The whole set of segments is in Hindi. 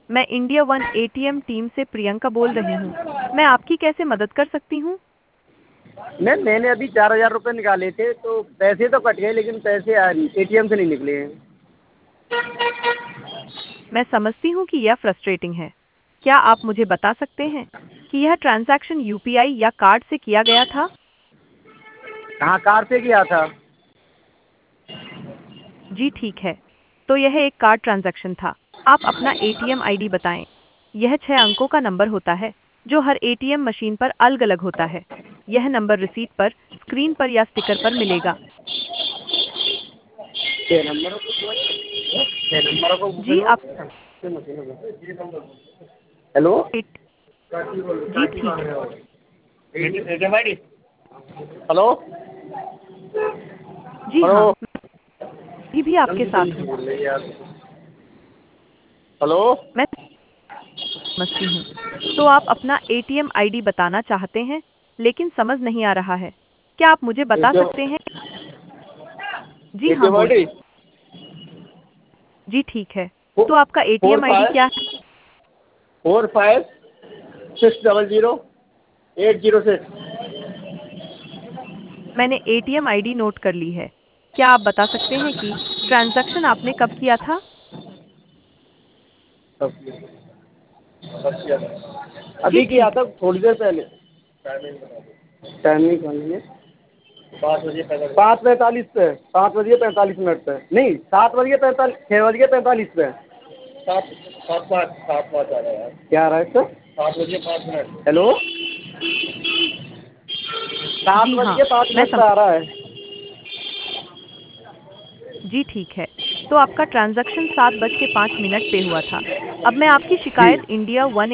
मैं इंडिया वन एटीएम टीम से प्रियंका बोल रही हूँ। मैं आपकी कैसे मदद कर सकती हूँ? मैम मैंने अभी 4,000 रुपये निकाले थे, तो पैसे तो कट गए लेकिन पैसे एटीएम से नहीं निकले हैं। मैं समझती हूँ कि यह फ्रस्ट्रेटिंग है। क्या आप मुझे बता सकते हैं कि यह ट्रांजैक्शन यूपीआई या कार्ड से किया गया था? हाँ, कार से किया था। जी ठीक है। तो यह एक कार्ड ट्रांजैक्शन था। आप अपना एटीएम आईडी बताएं। यह 6 अंकों का नंबर होता है जो हर एटीएम मशीन पर अलग-अलग होता है। यह नंबर रिसीट पर, स्क्रीन पर या स्टिकर पर मिलेगा। 6 नंबरों को 6 नंबरों को जी आप हेलो। एट जी ठीक है। ATM ID. हेलो। जी हेलो। हाँ, मैं भी आपके जल्दी साथ जल्दी हूँ। बोल रही है यार। हेलो। मैं समझती हूँ। तो आप अपना एटीएम आईडी बताना चाहते हैं, लेकिन समझ नहीं आ रहा है। क्या आप मुझे बता एटीएम सकते हैं? जी हाँ, एटीएम बोल आईडी जी ठीक है। तो आपका फोर एटीएम आईडी फाइव क्या है? 45600806। मैंने एटीएम आईडी नोट कर ली है। क्या आप बता सकते हैं कि ट्रांज़ैक्शन आपने कब किया था? जी अभी किया ठीक था, थोड़ी देर पहले। टाइमिंग कहनी है 5:45 पे, 5:45 पे, नहीं 7:45, 6:45 पे। सात सात पाँच आ रहा है यार। क्या आ रहा है सर? 7:05। हेलो। सात जी बज हाँ, के पाँच मैं मिनट पे समझ आ रहा है। जी ठीक है। तो आपका ट्रांज़ैक्शन 7:05 पे हुआ था। अब मैं आपकी जी। शिकायत इंडिया वन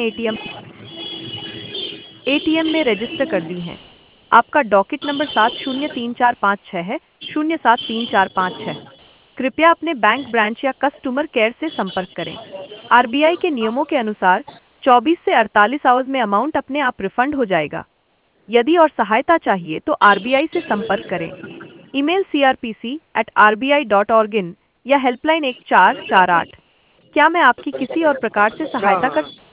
एटीएम में रजिस्टर कर दी है। आपका डॉकेट नंबर 703456 है, 073456। कृपया अपने बैंक ब्रांच या कस्टमर केयर से संपर्क करें। आरबीआई के नियमों के अनुसार 24 से 48 आवर्स में अमाउंट अपने आप रिफंड हो जाएगा। यदि और सहायता चाहिए तो आरबीआई से संपर्क करें। ईमेल crpc@rbi.org इन या हेल्पलाइन 1448। क्या मैं आपकी किसी और प्रकार से हाँ सहायता हाँ। कर